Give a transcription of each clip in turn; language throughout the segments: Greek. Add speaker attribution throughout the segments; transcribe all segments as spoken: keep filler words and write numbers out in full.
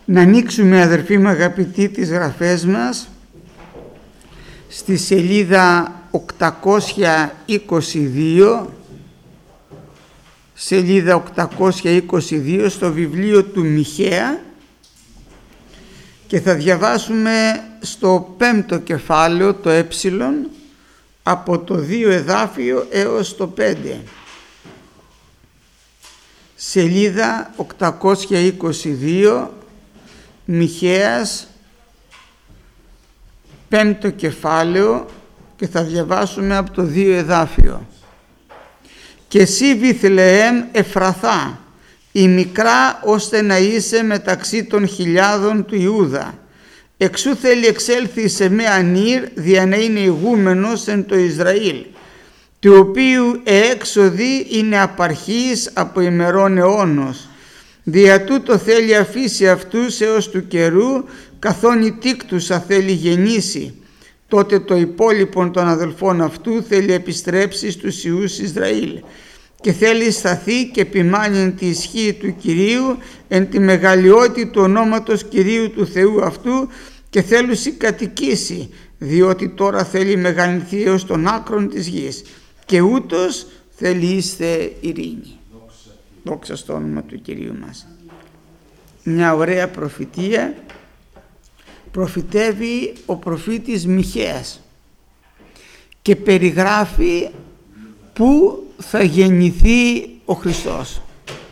Speaker 1: Να ανοίξουμε, αδερφοί μου αγαπητοί, τις γραφές μας στη σελίδα οκτακόσια είκοσι δύο, σελίδα οκτακόσια είκοσι δύο στο βιβλίο του Μιχαία, και θα διαβάσουμε στο πέμπτο κεφάλαιο, το ε, από το δύο εδάφιο έως το πέντε. Σελίδα οκτακόσια είκοσι δύο, Μιχαίας, πέμπτο κεφάλαιο, και θα διαβάσουμε από το δύο εδάφιο. «Και εσύ, Βιθλεέμ Εφραθά, η μικρά ώστε να είσαι μεταξύ των χιλιάδων του Ιούδα, εξού θέλει εξέλθει σε με ανήρ, δια να είναι ηγούμενος εν το Ισραήλ, του οποίου εέξοδη είναι απαρχής από ημερών αιώνος. Δια τούτο θέλει αφήσει αυτούς έως του καιρού, καθόν η τίκτουσα θέλει γεννήσει. Τότε το υπόλοιπον των αδελφών αυτού θέλει επιστρέψει στους ιούς Ισραήλ, και θέλει σταθεί και επιμάνει εν τη ισχύ του Κυρίου, εν τη μεγαλειότητα του ονόματος Κυρίου του Θεού αυτού, και θέλουσι κατοικήσει, διότι τώρα θέλει μεγαλυνθεί έως των άκρων της γης, και ούτως θέλει είστε ειρήνη». Δόξα στο όνομα του Κυρίου μας. Μια ωραία προφητεία προφητεύει ο προφήτης Μιχαίας και περιγράφει πού θα γεννηθεί ο Χριστός.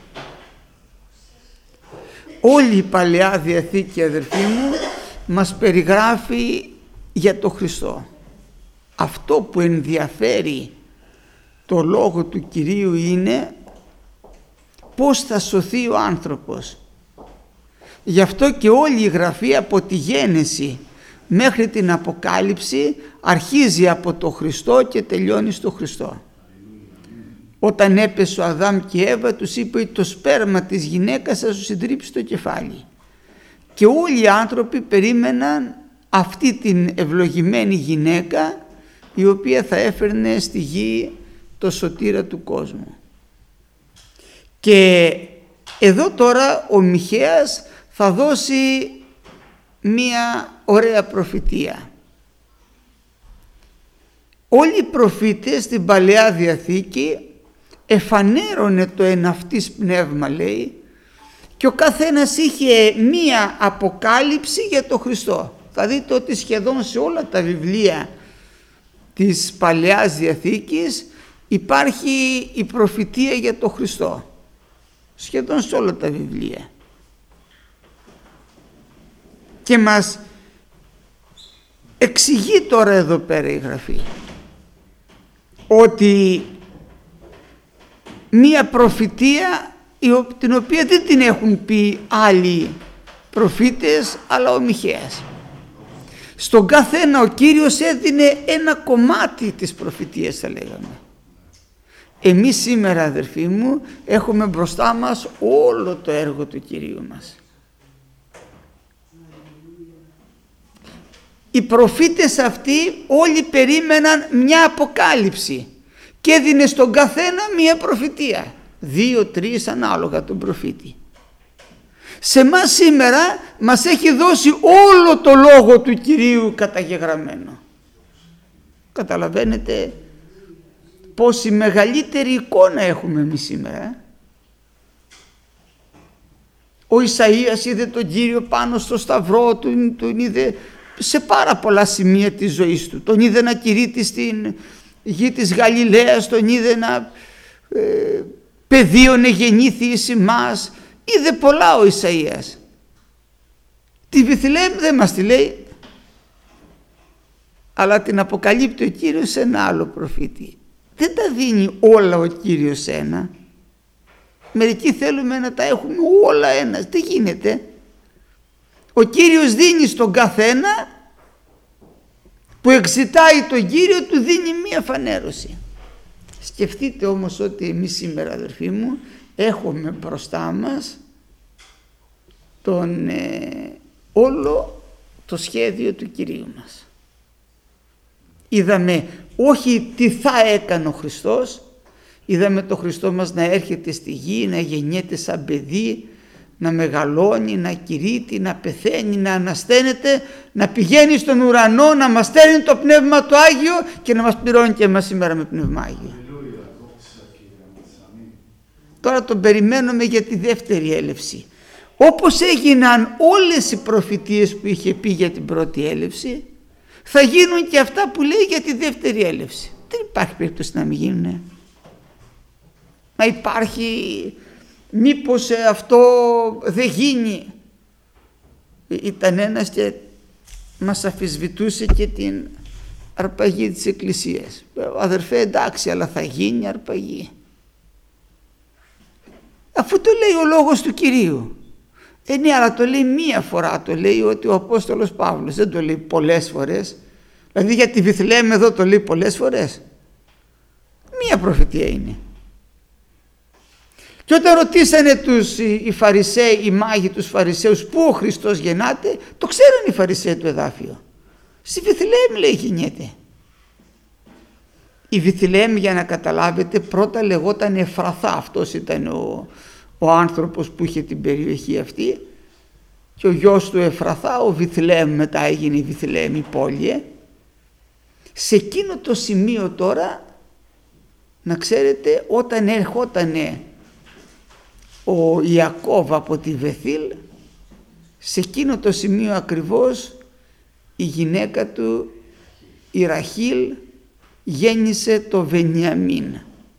Speaker 1: Όλη η Παλαιά Διαθήκη, αδερφοί μου, μας περιγράφει για το Χριστό. Αυτό που ενδιαφέρει το λόγο του Κυρίου είναι πώς θα σωθεί ο άνθρωπος. Γι' αυτό και όλη η Γραφή από τη Γένεση μέχρι την Αποκάλυψη αρχίζει από το Χριστό και τελειώνει στο Χριστό. Όταν έπεσε ο Αδάμ και η Εύα, τους είπε ότι το σπέρμα της γυναίκας θα σου συντρίψει το κεφάλι. Και όλοι οι άνθρωποι περίμεναν αυτή την ευλογημένη γυναίκα, η οποία θα έφερνε στη γη το σωτήρα του κόσμου. Και εδώ τώρα ο Μιχαίας θα δώσει μία ωραία προφητεία. Όλοι οι προφήτες στην Παλαιά Διαθήκη εφανέρωνε το εναυτής πνεύμα, λέει, και ο καθένας είχε μία αποκάλυψη για το Χριστό. Θα δείτε ότι σχεδόν σε όλα τα βιβλία της Παλαιάς Διαθήκης υπάρχει η προφητεία για το Χριστό. Σχεδόν σε όλα τα βιβλία. Και μας εξηγεί τώρα εδώ πέρα η Γραφή ότι μία προφητεία την οποία δεν την έχουν πει άλλοι προφήτες, αλλά ο Μιχαίας. Στον καθένα ο Κύριος έδινε ένα κομμάτι της προφητείας, θα λέγαμε. Εμείς σήμερα, αδερφοί μου, έχουμε μπροστά μας όλο το έργο του Κυρίου μας. Οι προφήτες αυτοί όλοι περίμεναν μια αποκάλυψη και έδινε στον καθένα μια προφητεία. Δύο, τρεις ανάλογα τον προφήτη. Σε μας σήμερα μας έχει δώσει όλο το λόγο του Κυρίου καταγεγραμμένο. Καταλαβαίνετε πόση μεγαλύτερη εικόνα έχουμε εμείς σήμερα. Ο Ισαΐας είδε τον Κύριο πάνω στο σταυρό, τον, τον είδε σε πάρα πολλά σημεία της ζωής του. Τον είδε να κηρύττει στην γη της Γαλιλαίας, τον είδε να ε, παιδίωνε γεννήθη εις ημάς. Είδε πολλά ο Ισαΐας. Τη Βιθλεέμ δεν μας τη λέει, αλλά την αποκαλύπτει ο Κύριος σε ένα άλλο προφήτη. Δεν τα δίνει όλα ο Κύριος ένα. Μερικοί θέλουμε να τα έχουμε όλα ένας. Τι γίνεται? Ο Κύριος δίνει στον καθένα που εξητάει τον Κύριο, του δίνει μία φανέρωση. Σκεφτείτε όμως ότι εμείς σήμερα, αδερφοί μου, έχουμε μπροστά μας τον, ε, όλο το σχέδιο του Κυρίου μας. Είδαμε όχι τι θα έκανε ο Χριστός, είδαμε το Χριστό μας να έρχεται στη γη, να γεννιέται σαν παιδί, να μεγαλώνει, να κηρύττει, να πεθαίνει, να ανασταίνεται, να πηγαίνει στον ουρανό, να μας στέλνει το Πνεύμα το Άγιο και να μας πληρώνει και εμάς σήμερα με Πνεύμα Άγιο. Τώρα τον περιμένουμε για τη δεύτερη έλευση. Όπως έγιναν όλες οι προφητείες που είχε πει για την πρώτη έλευση, θα γίνουν και αυτά που λέει για τη δεύτερη έλευση. Δεν υπάρχει περίπτωση να μην γίνουν. Μα υπάρχει, μήπως αυτό δεν γίνει. Ήταν ένας και μας αφισβητούσε και την αρπαγή της Εκκλησίας. Αδερφέ, εντάξει, αλλά θα γίνει αρπαγή. Αφού το λέει ο λόγος του Κυρίου. Ε, ναι, αλλά το λέει μία φορά, το λέει ότι ο Απόστολος Παύλος, δεν το λέει πολλές φορές. Δηλαδή για τη Βιθλεέμ εδώ το λέει πολλές φορές. Μία προφητεία είναι. Και όταν ρωτήσανε τους οι, οι Φαρισαίοι, οι μάγοι τους Φαρισαίους, πού ο Χριστός γεννάται, το ξέρουν οι Φαρισαίοι το εδάφιο. Στη Βιθλεέμ λέει γεννιέται. Η Βιθλεέμ, για να καταλάβετε, πρώτα λεγόταν Εφραθά. Αυτός ήταν ο, ο άνθρωπος που είχε την περιοχή αυτή, και ο γιος του Εφραθά, ο Βιθλεέμ, μετά έγινε η Βιθλεέμ η πόλη. Σε εκείνο το σημείο τώρα, να ξέρετε, όταν ερχότανε ο Ιακώβ από τη Βεθήλ, σε εκείνο το σημείο ακριβώς η γυναίκα του, η Ραχήλ, γέννησε το Βενιαμίν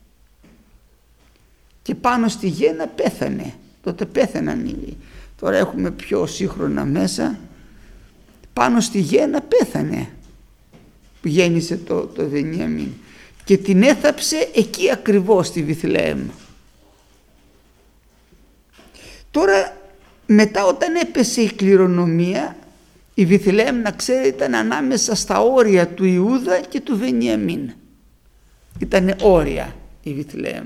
Speaker 1: και πάνω στη γέννα πέθανε. Τότε πέθαναν οι, τώρα έχουμε πιο σύγχρονα μέσα. Πάνω στη γέννα πέθανε που γέννησε το, το Βενιαμίν και την έθαψε εκεί ακριβώς στη Βιθλεέμ. Τώρα μετά, όταν έπεσε η κληρονομία, η Βιθλεέμ, να ξέρετε, ήταν ανάμεσα στα όρια του Ιούδα και του Βενιαμίν. Ήτανε όρια η Βιθλεέμ.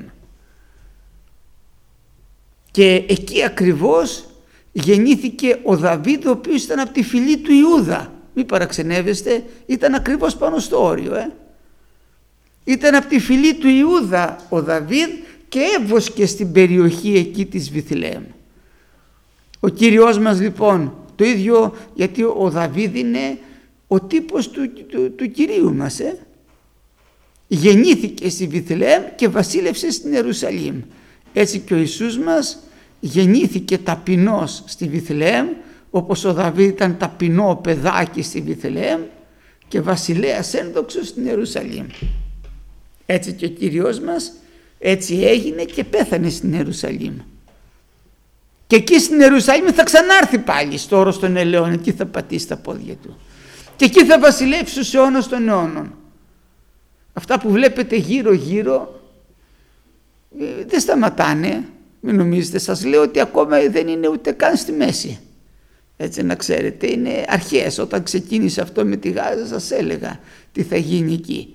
Speaker 1: Και εκεί ακριβώς γεννήθηκε ο Δαβίδ, ο οποίος ήταν από τη φυλή του Ιούδα. Μην παραξενεύεστε, ήταν ακριβώς πάνω στο όριο. Ε. Ήταν από τη φυλή του Ιούδα ο Δαβίδ και έβοσκε στην περιοχή εκεί της Βιθλεέμ. Ο Κύριος μας λοιπόν, το ίδιο, γιατί ο Δαβίδ είναι ο τύπος του, του, του Κυρίου μας. Ε. Γεννήθηκε στη Βιθλεέμ και βασίλευσε στην Ιερουσαλήμ. Έτσι και ο Ιησούς μας γεννήθηκε ταπεινός στη Βιθλεέμ, όπως ο Δαβίδ ήταν ταπεινό παιδάκι στη Βιθλεέμ και βασιλέας ένδοξος στην Ιερουσαλήμ. Έτσι και ο Κύριος μας έτσι έγινε και πέθανε στην Ιερουσαλήμ. Και εκεί στην Ιερουσαλήμ θα ξανάρθει πάλι στο όρος των ελαιών, εκεί θα πατήσει τα πόδια του. Και εκεί θα βασιλεύσει στους αιώνας των αιώνων. Αυτά που βλέπετε γύρω γύρω ε, δεν σταματάνε. Μην νομίζετε, σας λέω ότι ακόμα δεν είναι ούτε καν στη μέση. Έτσι να ξέρετε, είναι αρχές. Όταν ξεκίνησε αυτό με τη Γάζα σας έλεγα τι θα γίνει εκεί.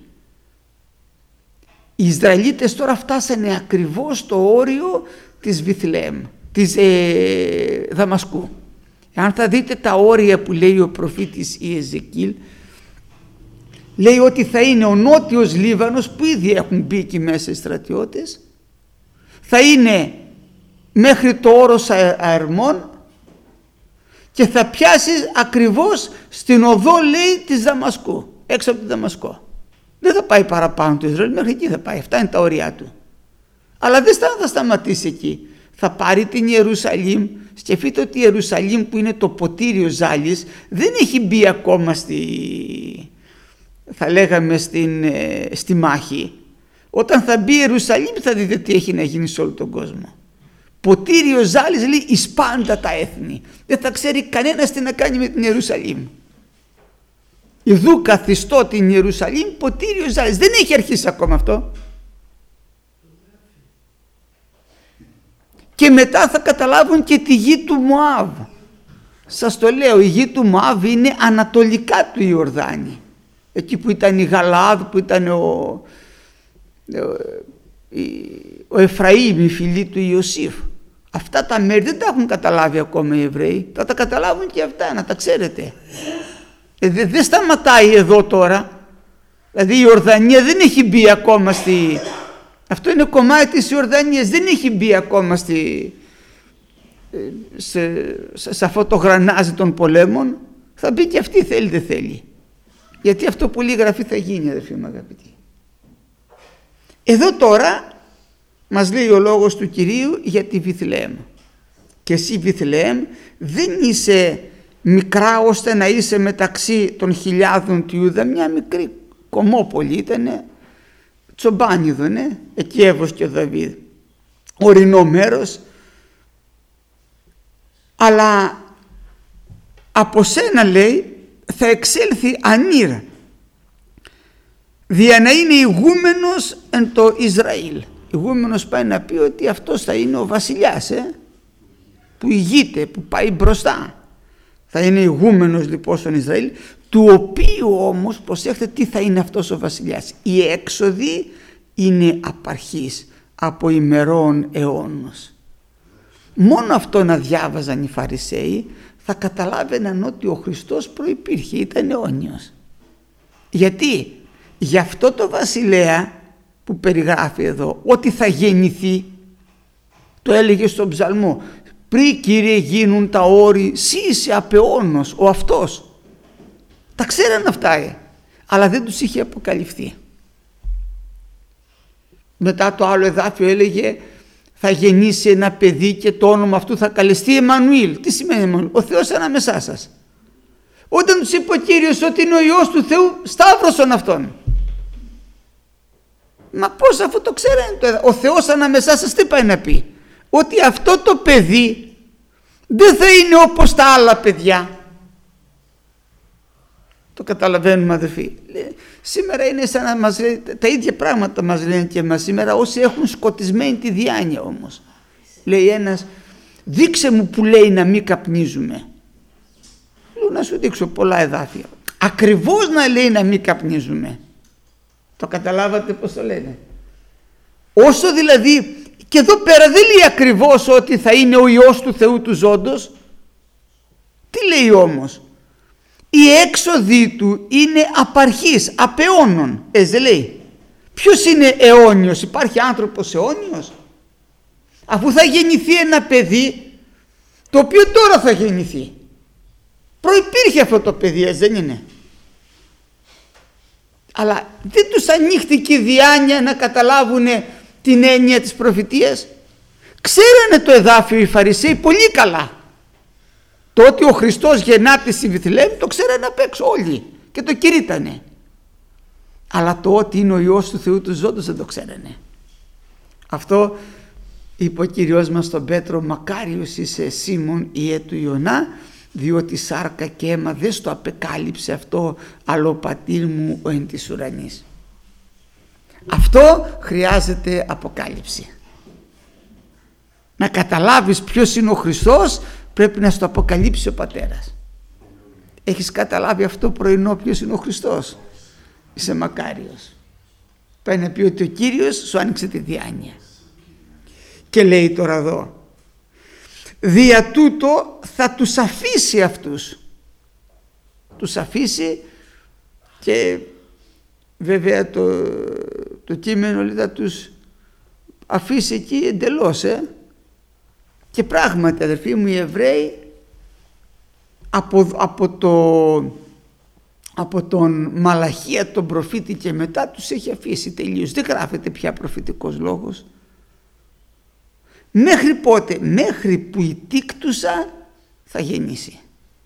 Speaker 1: Οι Ισραηλίτες τώρα φτάσανε ακριβώς στο όριο της Βιθλεέμ, της ε, Δαμασκού. Αν θα δείτε τα όρια που λέει ο προφήτης Ιεζεκίλ, λέει ότι θα είναι ο νότιος Λίβανος, που ήδη έχουν μπει εκεί μέσα οι στρατιώτες, θα είναι μέχρι το όρος Αερμών και θα πιάσει ακριβώς στην οδό, λέει, της Δαμασκού, έξω από τη Δαμασκό. Δεν θα πάει παραπάνω το Ισραήλ, μέχρι εκεί θα πάει, αυτά είναι τα όρια του. Αλλά δεν θα σταματήσει εκεί. Θα πάρει την Ιερουσαλήμ. Σκεφτείτε ότι η Ιερουσαλήμ, που είναι το ποτήριο ζάλης, δεν έχει μπει ακόμα στη, θα λέγαμε στην, στη μάχη. Όταν θα μπει η Ιερουσαλήμ θα δείτε τι έχει να γίνει σε όλο τον κόσμο. Ποτήριο ζάλης, λέει, εις πάντα τα έθνη. Δεν θα ξέρει κανένας τι να κάνει με την Ιερουσαλήμ. Ιδού καθιστώ την Ιερουσαλήμ ποτήριο ζάλης. Δεν έχει αρχίσει ακόμα αυτό. Και μετά θα καταλάβουν και τη γη του Μωάβ. Σας το λέω, η γη του Μωάβ είναι ανατολικά του Ιορδάνη. Εκεί που ήταν η Γαλαάδ, που ήταν ο, ο Εφραήμ, η φυλή του Ιωσήφ. Αυτά τα μέρη δεν τα έχουν καταλάβει ακόμα οι Εβραίοι. Θα τα καταλάβουν και αυτά, να τα ξέρετε. Ε, δεν δε σταματάει εδώ τώρα. Δηλαδή η Ιορδανία δεν έχει μπει ακόμα στη... Αυτό είναι κομμάτι της Ιορδανίας, δεν έχει μπει ακόμα στη, σε, σε, σε αυτό το γρανάζι των πολέμων, θα μπει και αυτή θέλει δεν θέλει. Γιατί αυτό που λέει η Γραφή θα γίνει, αδερφοί μου αγαπητοί. Εδώ τώρα μας λέει ο λόγος του Κυρίου για τη Βιθλεέμ. Και εσύ Βιθλεέμ δεν είσαι μικρά ώστε να είσαι μεταξύ των χιλιάδων του Ιούδα, μια μικρή κομμόπολη ήτανε, τσομπάνιδουνε, εκεί έβοσκε ο Δαβίδ, ορεινό μέρος, αλλά από σένα λέει θα εξέλθει ανήρ, δια να είναι ηγούμενος εν το Ισραήλ. Ηγούμενος πάει να πει ότι αυτός θα είναι ο βασιλιάς, ε, που ηγείται, που πάει μπροστά. Θα είναι ηγούμενος λοιπόν στον Ισραήλ, του οποίου όμως, προσέχετε τι θα είναι αυτός ο βασιλιάς. Η έξοδη είναι απαρχής από ημερών αιώνος. Μόνο αυτό να διάβαζαν οι Φαρισαίοι θα καταλάβαιναν ότι ο Χριστός προϋπήρχε, ήταν αιώνιος. Γιατί? Γι' αυτό το βασιλέα που περιγράφει εδώ, ότι θα γεννηθεί, το έλεγε στον ψαλμό, πριν Κύριε γίνουν τα όρη, σύ είσαι απεώνος, ο αυτός. Τα ξέραν αυτά, ε, αλλά δεν τους είχε αποκαλυφθεί. Μετά το άλλο εδάφιο έλεγε θα γεννήσει ένα παιδί και το όνομα αυτού θα καλεστεί Εμμανουήλ. Τι σημαίνει Εμμανουήλ? Ο Θεός ανάμεσά σας. Όταν τους είπε ο Κύριος ότι είναι ο Υιός του Θεού, σταύρωσαν αυτόν. Μα πώς αφού το ξέρανε, ο Θεός ανάμεσά σας τι πάει να πει? Ότι αυτό το παιδί δεν θα είναι όπως τα άλλα παιδιά. Το καταλαβαίνουμε αδερφοί. Σήμερα είναι σαν να μας λέει, τα ίδια πράγματα μας λένε και εμάς σήμερα, όσοι έχουν σκοτισμένη τη διάνοια όμως. Λέει ένας, δείξε μου που λέει να μην καπνίζουμε. Λέω να σου δείξω πολλά εδάφια. Ακριβώς να λέει να μην καπνίζουμε. Το καταλάβατε πως το λένε? Όσο δηλαδή, και εδώ πέρα δεν λέει ακριβώς ότι θα είναι ο Υιός του Θεού του ζώντος. Τι λέει όμως? Η έξοδη του είναι απαρχής, απεώνων. Ε, δεν λέει. Ποιος είναι αιώνιος? Υπάρχει άνθρωπος αιώνιος? Αφού θα γεννηθεί ένα παιδί, το οποίο τώρα θα γεννηθεί. Προϋπήρχε αυτό το παιδί, ε, δεν είναι? Αλλά δεν τους ανοίχτηκε η διάνοια να καταλάβουν την έννοια της προφητείας. Ξέρανε το εδάφιο οι Φαρισαίοι πολύ καλά. Το ότι ο Χριστός γεννάται στη Βιθλεέμ το ξέρανε απ' έξω όλοι και το κηρύττανε. Αλλά το ότι είναι ο Υιός του Θεού του ζώντος δεν το ξέρανε. Αυτό είπε ο Κύριος μας στον Πέτρο, μακάριος είσαι Σίμων ιε του Ιωνά, διότι σάρκα και αίμα δεν στο απεκάλυψε αυτό, αλλά ο πατήρ μου ο εν της ουρανής. Αυτό χρειάζεται αποκάλυψη. Να καταλάβεις ποιος είναι ο Χριστός, πρέπει να στο αποκαλύψει ο πατέρας. Έχεις καταλάβει αυτό πρωινό ποιος είναι ο Χριστός? Είσαι μακάριος. Πάει να πει ότι ο Κύριος σου άνοιξε τη διάνοια. Και λέει τώρα εδώ, δια τούτο θα τους αφήσει αυτούς. Τους αφήσει και βέβαια το, το κείμενο λέει θα τους αφήσει εκεί εντελώς, ε. Και πράγματι αδερφοί μου οι Εβραίοι από, από, το, από τον Μαλαχία τον προφήτη και μετά τους έχει αφήσει τελείως. Δεν γράφεται πια προφητικός λόγος. Μέχρι πότε? Μέχρι που η Τίκτουσα θα γεννήσει.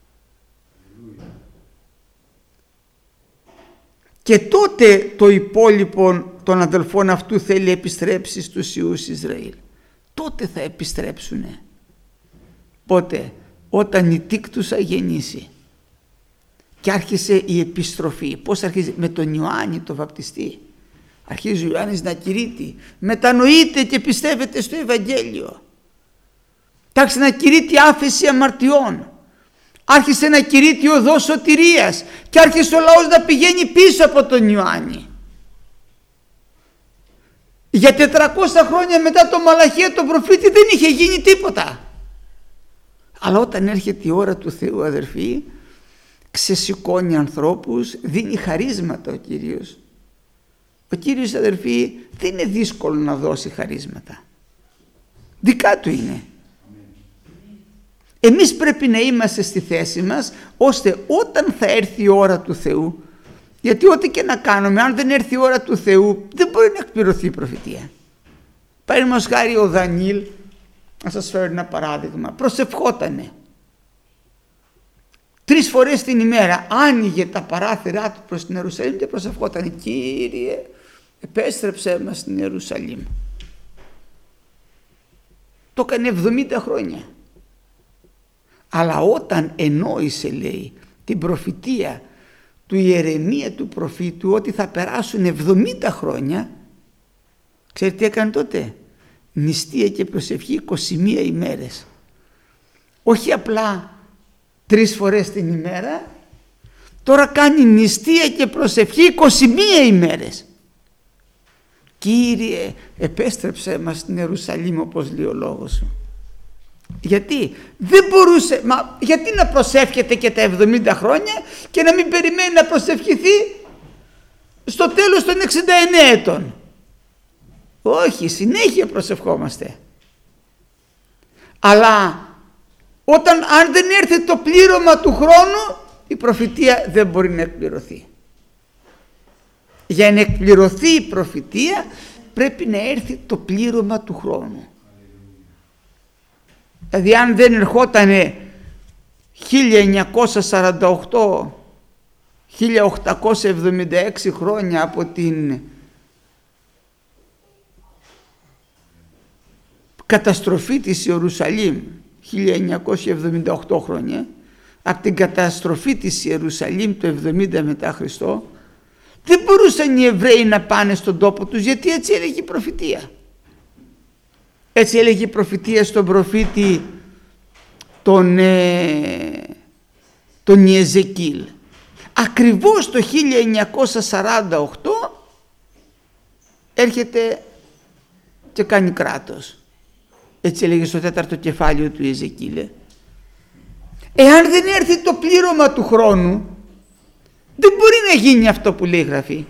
Speaker 1: Και τότε το υπόλοιπο των αδελφών αυτού θέλει επιστρέψει στους Ιούς Ισραήλ. Τότε θα επιστρέψουνε. Πότε? Όταν η Τίκτουσα γεννήσει. Και άρχισε η επιστροφή. Πώς αρχίζει? Με τον Ιωάννη το βαπτιστή. Αρχίζει ο Ιωάννης να κηρύττει. Μετανοείται και πιστεύετε στο Ευαγγέλιο. Άρχισε να κηρύττει άφεση αμαρτιών. Άρχισε να κηρύττει οδό σωτηρίας. Και άρχισε ο λαός να πηγαίνει πίσω από τον Ιωάννη. Για τετρακόσια χρόνια μετά τον Μαλαχία τον προφήτη δεν είχε γίνει τίποτα. Αλλά όταν έρχεται η ώρα του Θεού αδερφοί, ξεσηκώνει ανθρώπους, δίνει χαρίσματα ο Κύριος. Ο Κύριος αδερφοί δεν είναι δύσκολο να δώσει χαρίσματα. Δικά του είναι. Εμείς πρέπει να είμαστε στη θέση μας, ώστε όταν θα έρθει η ώρα του Θεού, γιατί ό,τι και να κάνουμε, αν δεν έρθει η ώρα του Θεού, δεν μπορεί να εκπληρωθεί η προφητεία. Παραδείγματος χάρη ο Δανιήλ, να σας φέρω ένα παράδειγμα, προσευχότανε. Τρεις φορές την ημέρα άνοιγε τα παράθυρά του προς την Ιερουσαλήμ και προσευχότανε, Κύριε, επέστρεψέ μας στην Ιερουσαλήμ. Το έκανε εβδομήντα χρόνια. Αλλά όταν ενόησε, λέει, την προφητεία του Ιερεμία του προφήτου ότι θα περάσουν εβδομήντα χρόνια, ξέρετε τι έκανε τότε? Νηστεία και προσευχή είκοσι μία ημέρες. Όχι απλά τρεις φορές την ημέρα, τώρα κάνει νηστεία και προσευχή είκοσι μία ημέρες. Κύριε, επέστρεψέ μας στην Ιερουσαλήμ, όπως λέει ο λόγος σου. Γιατί δεν μπορούσε, μα γιατί να προσεύχεται και τα εβδομήντα χρόνια και να μην περιμένει να προσευχηθεί στο τέλος των εξήντα εννέα ετών? Όχι, συνέχεια προσευχόμαστε. Αλλά όταν, αν δεν έρθει το πλήρωμα του χρόνου, η προφητεία δεν μπορεί να εκπληρωθεί. Για να εκπληρωθεί η προφητεία πρέπει να έρθει το πλήρωμα του χρόνου. Δηλαδή αν δεν ερχότανε χίλια εννιακόσια σαράντα οκτώ με χίλια οκτακόσια εβδομήντα έξι χρόνια από την καταστροφή της Ιερουσαλήμ, χίλια εννιακόσια εβδομήντα οκτώ χρόνια, από την καταστροφή της Ιερουσαλήμ το εβδομήντα μετά Χριστό, δεν μπορούσαν οι Εβραίοι να πάνε στον τόπο τους, γιατί έτσι έλεγε η προφητεία. Έτσι έλεγε η προφητεία στον προφήτη τον, ε, τον Ιεζεκίλ. Ακριβώς το χίλια εννιακόσια σαράντα οκτώ έρχεται και κάνει κράτος. Έτσι έλεγε στο τέταρτο κεφάλαιο του Ιεζεκίλ. Εάν δεν έρθει το πλήρωμα του χρόνου, δεν μπορεί να γίνει αυτό που λέει η Γραφή.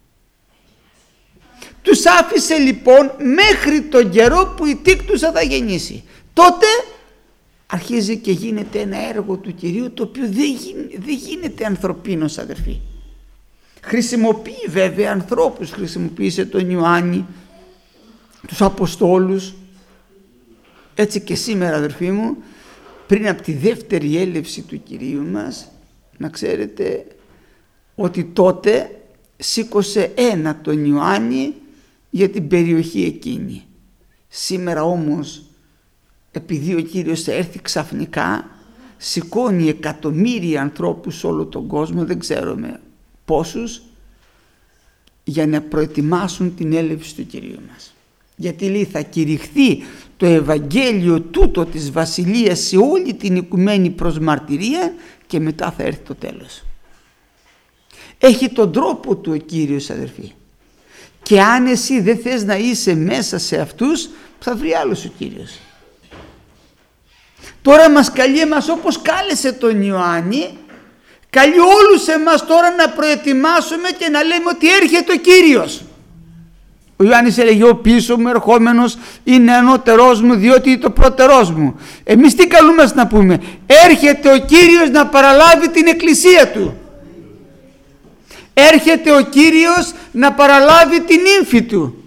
Speaker 1: Τους άφησε λοιπόν μέχρι τον καιρό που η τύκτουσα θα γεννήσει. Τότε αρχίζει και γίνεται ένα έργο του Κυρίου, το οποίο δεν γίνεται, δεν γίνεται ανθρωπίνος, αδερφοί. Χρησιμοποιεί βέβαια ανθρώπους, χρησιμοποίησε τον Ιωάννη, τους Αποστόλους. Έτσι και σήμερα, αδερφοί μου, πριν από τη δεύτερη έλευση του Κυρίου μας, να ξέρετε ότι τότε σήκωσε ένα τον Ιωάννη για την περιοχή εκείνη. Σήμερα όμως, επειδή ο Κύριος θα έρθει ξαφνικά, σηκώνει εκατομμύρια ανθρώπους σε όλο τον κόσμο, δεν ξέρουμε πόσους, για να προετοιμάσουν την έλευση του Κυρίου μας. Γιατί λέει θα κηρυχθεί το Ευαγγέλιο τούτο της Βασιλείας σε όλη την οικουμένη προς μαρτυρία και μετά θα έρθει το τέλος. Έχει τον τρόπο του ο Κύριος, αδερφοί. Και αν εσύ δεν θες να είσαι μέσα σε αυτούς, θα βρει άλλος ο Κύριος. Τώρα μας καλεί εμάς, όπως κάλεσε τον Ιωάννη, καλεί όλους εμάς τώρα να προετοιμάσουμε και να λέμε ότι έρχεται ο Κύριος. Ο Ιωάννης έλεγε, ο πίσω μου ερχόμενος είναι ανώτερός μου, διότι είναι το πρώτερός μου. Εμείς τι καλούμαστε να πούμε? Έρχεται ο Κύριος να παραλάβει την εκκλησία του. Έρχεται ο Κύριος να παραλάβει την ύμφη του.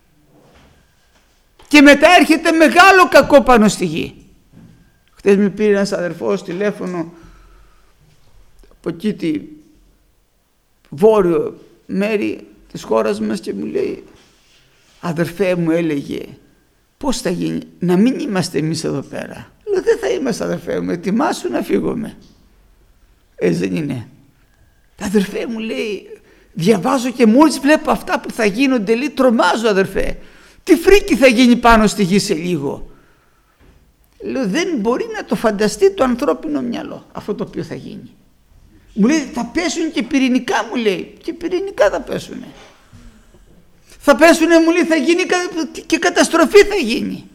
Speaker 1: Και μετά έρχεται μεγάλο κακό πάνω στη γη. Χτες με πήρε ένας αδερφός τηλέφωνο από εκεί τη βόρειο μέρη της χώρας μας και μου λέει, αδερφέ, μου έλεγε, πώς θα γίνει να μην είμαστε εμείς εδώ πέρα? Λέω, δεν θα είμαστε, αδερφέ μου, ετοιμάσου να φύγουμε. Έτσι δεν είναι? Αδερφέ, μου λέει, διαβάζω και μόλις βλέπω αυτά που θα γίνονται, λέει, τρομάζω, αδερφέ. Τι φρίκι θα γίνει πάνω στη γη σε λίγο? Λέω, δεν μπορεί να το φανταστεί το ανθρώπινο μυαλό αυτό το οποίο θα γίνει. Μου λέει, θα πέσουν και πυρηνικά, μου λέει, και πυρηνικά θα πέσουνε. Θα πέσουνε, μου λέει, θα γίνει και καταστροφή θα γίνει.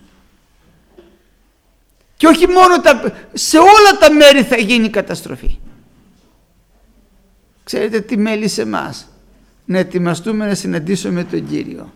Speaker 1: Και όχι μόνο τα, σε όλα τα μέρη θα γίνει καταστροφή. Ξέρετε τι μέλησε εμάς? Να ετοιμαστούμε να συναντήσουμε τον Κύριο.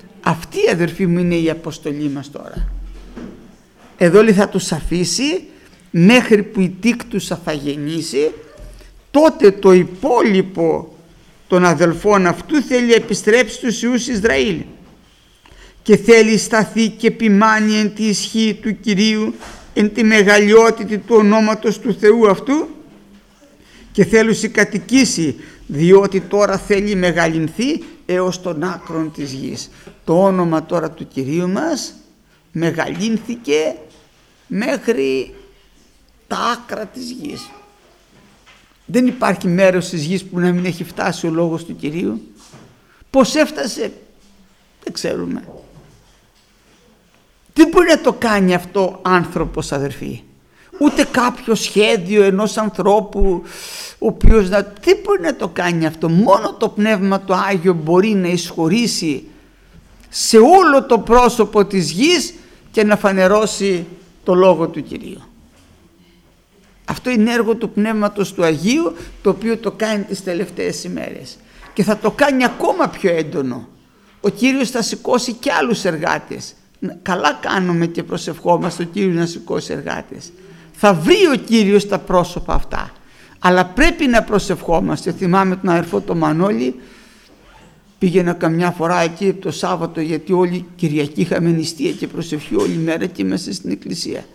Speaker 1: Αυτή, αδερφοί μου, είναι η αποστολή μας τώρα. Εδώ λέει θα τους αφήσει μέχρι που η τύκτουσα θα γεννήσει, τότε το υπόλοιπο των αδελφών αυτού θέλει επιστρέψει στους ιούς Ισραήλ και θέλει σταθεί και ποιμάνει εν τη ισχύ του Κυρίου, εν τη μεγαλειότητα του ονόματος του Θεού αυτού, και θέλουσι κατοικήσει, διότι τώρα θέλει μεγαλυνθεί έως τον άκρον της γης. Το όνομα τώρα του Κυρίου μας μεγαλύνθηκε μέχρι τα άκρα της γης. Δεν υπάρχει μέρος της γης που να μην έχει φτάσει ο λόγος του Κυρίου. Πώς έφτασε δεν ξέρουμε. Δεν μπορεί να το κάνει αυτό άνθρωπος, αδερφοί. Ούτε κάποιο σχέδιο ενός ανθρώπου ο οποίος να... δεν μπορεί να το κάνει αυτό. Μόνο το Πνεύμα το Άγιο μπορεί να εισχωρήσει σε όλο το πρόσωπο της γης και να φανερώσει το Λόγο του Κυρίου. Αυτό είναι έργο του Πνεύματος του Αγίου, το οποίο το κάνει τις τελευταίες ημέρες και θα το κάνει ακόμα πιο έντονο. Ο Κύριος θα σηκώσει και άλλους εργάτες. Καλά κάνουμε και προσευχόμαστε ο Κύριος να σηκώσει εργάτες. Θα βρει ο Κύριος τα πρόσωπα αυτά, αλλά πρέπει να προσευχόμαστε. Θυμάμαι τον αδερφό τον Μανώλη, πήγαινα καμιά φορά εκεί το Σάββατο, γιατί όλη Κυριακή είχαμε νηστεία και προσευχή όλη μέρα και μέσα στην εκκλησία.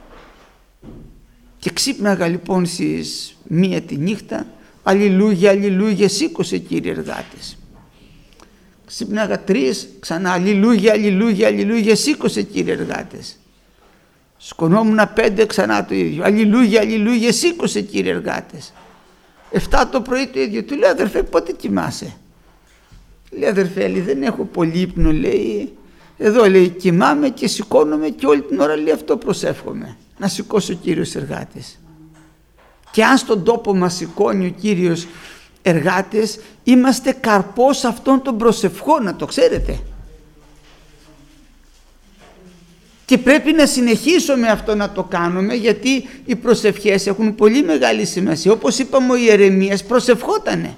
Speaker 1: Και ξύπναγα λοιπόν στις μία τη νύχτα, αλληλούια, αλληλούια, σήκωσε Κύριε εργάτες. Ξύπναγα τρεις, ξανά αλληλούια, αλληλούια, αλληλούια, σήκωσε Κύριε εργάτες. Σκονόμουν πέντε, ξανά το ίδιο, αλληλούια, αλληλούια, σήκωσε Κύριε εργάτες. Εφτά το πρωί το ίδιο. Του λέω, αδερφέ, πότε κοιμάσαι? Λέει, αδερφέ, λέει, δεν έχω πολύ ύπνο, λέει. Εδώ, λέει, κοιμάμαι και σηκώνομαι και όλη την ώρα, λέει, αυτό προσεύχομαι. Να σηκώσει ο Κύριος εργάτες. Και αν στον τόπο μας σηκώνει ο Κύριος εργάτες, είμαστε καρπός αυτών των προσευχών, να το ξέρετε. Και πρέπει να συνεχίσουμε αυτό να το κάνουμε, γιατί οι προσευχές έχουν πολύ μεγάλη σημασία. Όπως είπαμε, ο Ιερεμίας προσευχότανε.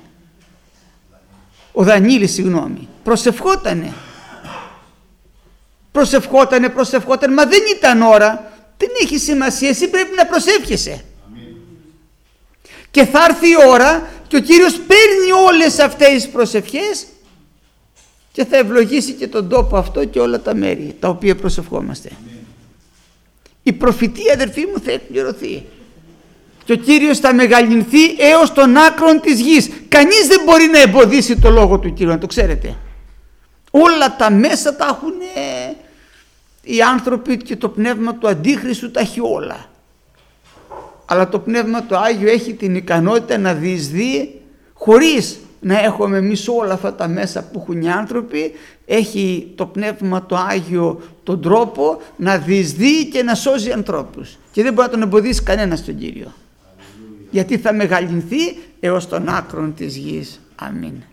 Speaker 1: Ο Δανίλης, συγγνώμη, προσευχότανε. Προσευχότανε, προσευχότανε, μα δεν ήταν ώρα. Δεν έχει σημασία, εσύ πρέπει να προσεύχεσαι. Αμήν. Και θα έρθει η ώρα και ο Κύριος παίρνει όλες αυτές τις προσευχές και θα ευλογήσει και τον τόπο αυτό και όλα τα μέρη τα οποία προσευχόμαστε. Αμήν. Η προφητεία, αδερφοί μου, θα εκπληρωθεί και ο Κύριος θα μεγαλυνθεί έως τον άκρον της γης. Κανείς δεν μπορεί να εμποδίσει το λόγο του Κύριου, να το ξέρετε. Όλα τα μέσα τα έχουν οι άνθρωποι και το πνεύμα του Αντίχριστου, τα έχει όλα. Αλλά το πνεύμα του Άγιο έχει την ικανότητα να διεισδύει χωρίς να έχουμε εμείς όλα αυτά τα μέσα που έχουν οι άνθρωποι. Έχει το πνεύμα το Άγιο τον τρόπο να διεισδύει και να σώζει ανθρώπους και δεν μπορεί να τον εμποδίσει κανένας τον Κύριο, γιατί θα μεγαλυνθεί έως τον άκρον της γης. Αμήν.